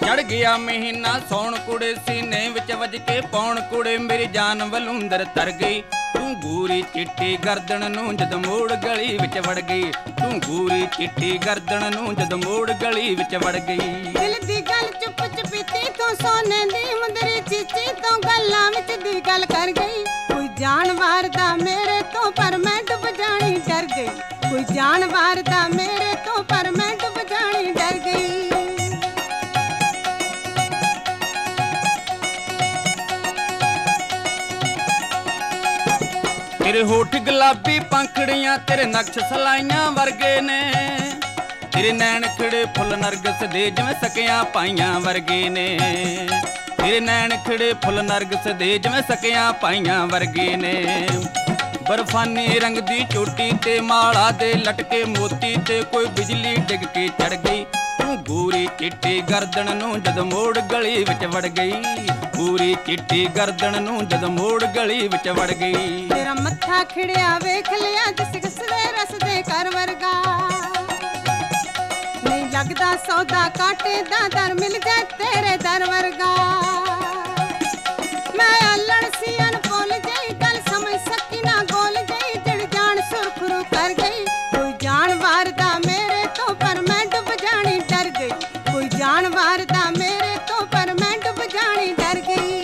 ਚੜ ਗਿਆ ਮਹੀਨਾ ਸੌਣ ਕੁੜੇ, ਸੀਨੇ ਵਿੱਚ ਵੱਜ ਕੇ ਪੌਣ ਕੁੜੇ, ਮੇਰੀ ਜਾਨ ਵਲੂੰਦਰ ਤਰ ਗਈ। ਤੂੰ ਗੂਰੀ ਚਿੱਟੀ ਗਰਦਨ ਨੂੰ ਜਦ ਮੋੜ ਗਲੀ ਵਿੱਚ ਵੜ ਗਈ, ਤੂੰ ਗੂਰੀ ਚਿੱਟੀ ਗਰਦਨ ਨੂੰ ਜਦ ਮੋੜ ਗਲੀ ਵਿੱਚ ਵੜ ਗਈ। ਦਿਲ ਦੀ ਗੱਲ ਚੁੱਪ ਚਪੀਤੀ ਤੂੰ ਸੋਨੇ ਦੀ ਮੁੰਦਰੀ ਚੀਚੀ ਤੋਂ ਗੱਲਾਂ ਵਿੱਚ ਦੀ ਗੱਲ ਕਰ ਗਈ। ਕੋਈ ਜਾਨ ਵਾਰਦਾ ਮੇਰੇ ਤੋਂ ਪਰ ਮੈਂ ਡੁੱਬ ਜਾਣੀ ਡਰ ਗਈ, ਕੋਈ ਜਾਨ ਵਾਰਦਾ ਮੇਰੇ ਤੋਂ ਪਰ ਮੈਂ ਡੁੱਬ ਜਾਣੀ ਡਰ ਗਈ। ਤੇਰੇ ਹੋਠ ਗੁਲਾਬੀ ਪੰਖੜੀਆਂ, ਤੇਰੇ ਨਕਸ਼ ਸਲਾਈਆਂ ਵਰਗੇ ਨੇ, ਤੇਰੇ ਨੈਣ ਖਿੜੇ ਫੁੱਲ ਨਰਗਸ ਦੇ ਜਿਵੇਂ ਸਕਿਆਂ ਪਾਈਆਂ ਵਰਗੇ ਨੇ, ਤੇਰੇ ਨੈਣ ਖਿੜੇ ਫੁੱਲ ਨਰਗਸ ਦੇ ਜਿਵੇਂ ਸਕਿਆਂ ਪਾਈਆਂ ਵਰਗੇ ਨੇ। ਬਰਫਾਨੀ ਰੰਗ ਦੀ ਚੋਟੀ ਤੇ ਮਾਲਾ ਦੇ ਲਟਕੇ ਮੋਤੀ ਤੇ ਕੋਈ ਬਿਜਲੀ ਡਿੱਗ ਕੇ ਚੜ ਗਈ। ਤੂੰ ਗੂਰੀ ਚਿੱਟੀ ਗਰਦਨ ਨੂੰ ਜਦ ਮੋੜ ਗਲੀ ਵਿੱਚ ਵੜ ਗਈ, ਗੂਰੀ ਚਿੱਟੀ ਗਰਦਨ ਨੂੰ ਜਦ ਮੋੜ ਗਲੀ ਵਿੱਚ ਵੜ ਗਈ। ਤੇਰਾ ਮੱਥਾ ਖਿੜਿਆ ਵੇਖ ਲਿਆ ਜਿਸ ਕਿਸਦੇ ਰਸ ਦੇ ਘਰ ਵਰਗਾ, ਨਹੀਂ ਲੱਗਦਾ ਸੌਦਾ ਕਾਟੇ ਦਾ ਦਰ ਮਿਲ ਜਾ ਤੇਰੇ ਦਰ ਵਰਗਾ। ਮੈਂ ਅਲਣ ਸੀ ਅਨਪੋਲ ਜਈ ਗੱਲ ਸਮਝ ਸਕੀ ਨਾ ਗੋਲ ਜਈ, ਜੜ ਜਾਣ ਸੁਰਖਰੂ ਕਰ ਗਈ। ਕੋਈ ਜਾਨ ਵਾਰਦਾ ਮੇਰੇ ਤੋਂ ਪਰ ਮੈਂ ਡੁੱਬ ਜਾਣੀ ਡਰ ਗਈ, ਕੋਈ ਜਾਨ ਵਾਰਦਾ ਮੇਰੇ ਤੋਂ ਪਰ ਮੈਂ ਡੁੱਬ ਜਾਣੀ ਡਰ ਗਈ।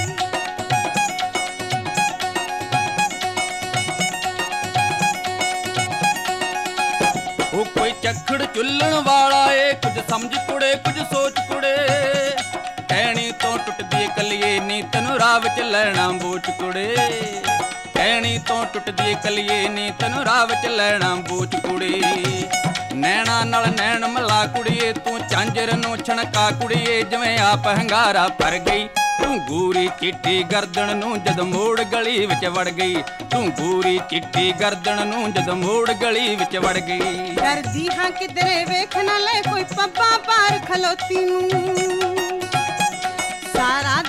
ਉਹ ਕੋਈ ਚੱਖੜ ਚੁੱਲਣ ਵਾਲਾ ਏ, ਕੁਝ ਸਮਝ ਕੁੜੇ ਕੁਝ ਸੋਚ ਕੁੜੇ, ਕਹਿਣੀ ਤੋਂ ਟੁੱਟਦੀ ਕਲੀਏ ਨੀ ਤੈਨੂੰ ਰਾਹ ਵਿੱਚ ਲੈਣਾ ਬੋਚ ਕੁੜੇ, ਕਹਿਣੀ ਤੋਂ ਟੁੱਟਦੀ ਕਲੀਏ ਨੀ ਤੈਨੂੰ ਰਾਹ ਵਿੱਚ ਲੈਣਾ ਬੋਚ ਕੁੜੇ। ਨੈਣਾ ਨਾਲ ਨੈਣ ਮਿਲਾ ਕੁੜੀਏ, ਤੂੰ ਝਾਂਜਰ ਨੂੰ ਛਣਕਾ ਕੁੜੀਏ, ਜਿਵੇਂ ਆਪ ਹੰਗਾਰਾ ਭਰ ਗਈ। ਤੂੰ ਗੂਰੀ ਚਿੱਟੀ ਗਰਦਨ ਨੂੰ ਜਦ ਮੋੜ ਗਲੀ ਵਿੱਚ ਵੜ ਗਈ, ਤੂੰ ਗੂਰੀ ਚਿੱਟੀ ਗਰਦਨ ਨੂੰ ਜਦ ਮੋੜ ਗਲੀ ਵਿੱਚ ਵੜ ਗਈ। ਡਰਦੀ ਹਾਂ ਕਿਧਰੇ ਵੇਖ ਨਾ ਲੈ ਕੋਈ ਪੱਬਾਂ ਪਾਰ ਖਲੋਤੀ ਨੂੰ, ਸਾਰਾ